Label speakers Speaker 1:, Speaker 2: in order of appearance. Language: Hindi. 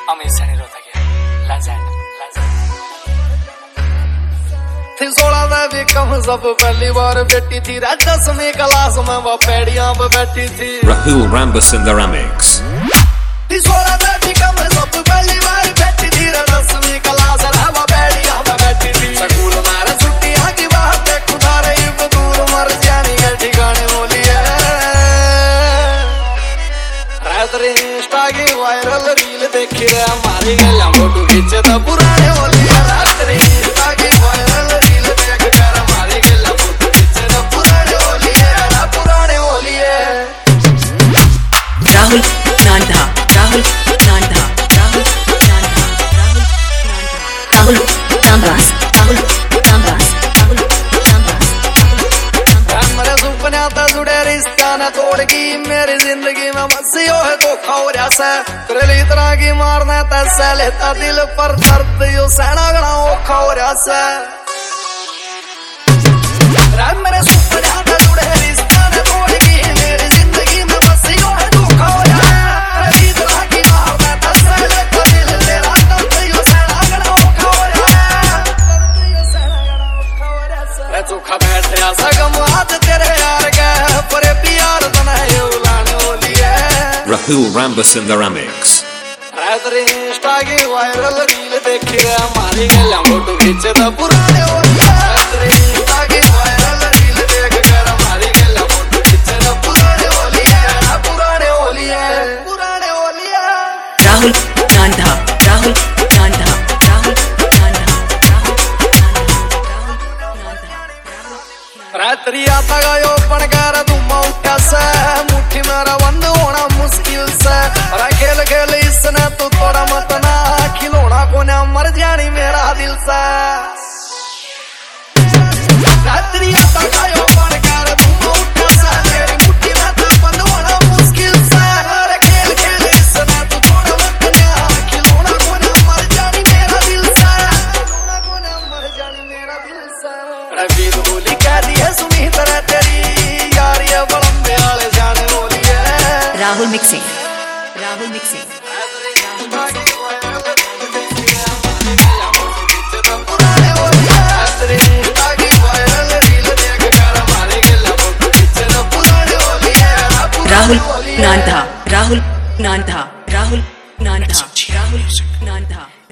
Speaker 1: हमेशा नहीं रोता गया लेजेंड
Speaker 2: थी 16 में भी कम सब पहली बार बेटी थी 10वीं क्लास में वो पैड़ियां पे बैठी थी
Speaker 3: Rahul Rambus in the Remix
Speaker 2: थी 16 में भी कम सब पहली बार बैठी थी 10वीं क्लास में वो पैड़ियां पे बैठी थी स्कूल में छुट्टियां की बात खुदा रही दूर मर जानी है ठिकाने बोली है रात रे इंस्टा की वायरल रील देखी रे हमारी गला फोटो खींचे तो पुराने बोली है रात रे इंस्टा की वायरल रील देख कर हमारी गला फोटो खींचे तो पुराने बोली है पुराने बोली है
Speaker 4: राहुल नांदा राहुल नांदा राहुल नांदा राहुल नांदास राहुल नांदास राहुल नांदास
Speaker 2: मेरे सुपने तो जुड़े रिश्ता न तोड़ की मेरी जिंदगी में मस्सियो है धोखा हो रहा तेरे लिए इतना की मारना तैसे लेता दिल पर दर्द यो सहना गड़ा औखा हो रहा मेरे सुपने तो जुड़े रिश्ता न तोड़ की मेरी जिंदगी में मस्सियो है धोखा हो रहा तेरे लिए इतना की मारना तैसे लेता दिल तेरा दर्द यो सहना गड़ा औखा हो रहा दर्द यो सहना गड़ा औखा हो रहा मैं चोखा बैठा सगम हाथ तेरे यार का पर प्यार बनाए उलाने बोली है
Speaker 3: Rahul Rambus in the Remix
Speaker 2: रात रे इंस्टा की वायरल रील देखी रे हमारी गला फोटो खींचे तो पुराने बोली है रात रे इंस्टा की वायरल रील देख कर हमारी गला फोटो खींचे तो पुराने बोली है पुराने बोली है पुराने बोली है
Speaker 4: राहुल नांदा राहुल नांदा राहुल नांदा
Speaker 2: रात्रि आता गयो पण कर तुम उठा से मुट्ठी मेरा बंद होना मुश्किल से और खेल खेल इसने तू थोड़ा मत ना खिलौना को ना मर जानी मेरा दिल से रात्रि आता गयो पण कर तुम उठा से मेरी मुट्ठी में तो बंद होना मुश्किल से और खेल खेल इसने तू थोड़ा मत ना खिलौना को ना मर जानी मेरा दिल से खिलौना को ना मर जानी मेरा दिल से रवि बोली कह दी है सुनी तरह तेरी यार ये बलंबे वाले जाने बोली है
Speaker 4: राहुल मिक्सिंग राहुल मिक्सिंग राहुल नांदा राहुल नांदा राहुल नांदा राहुल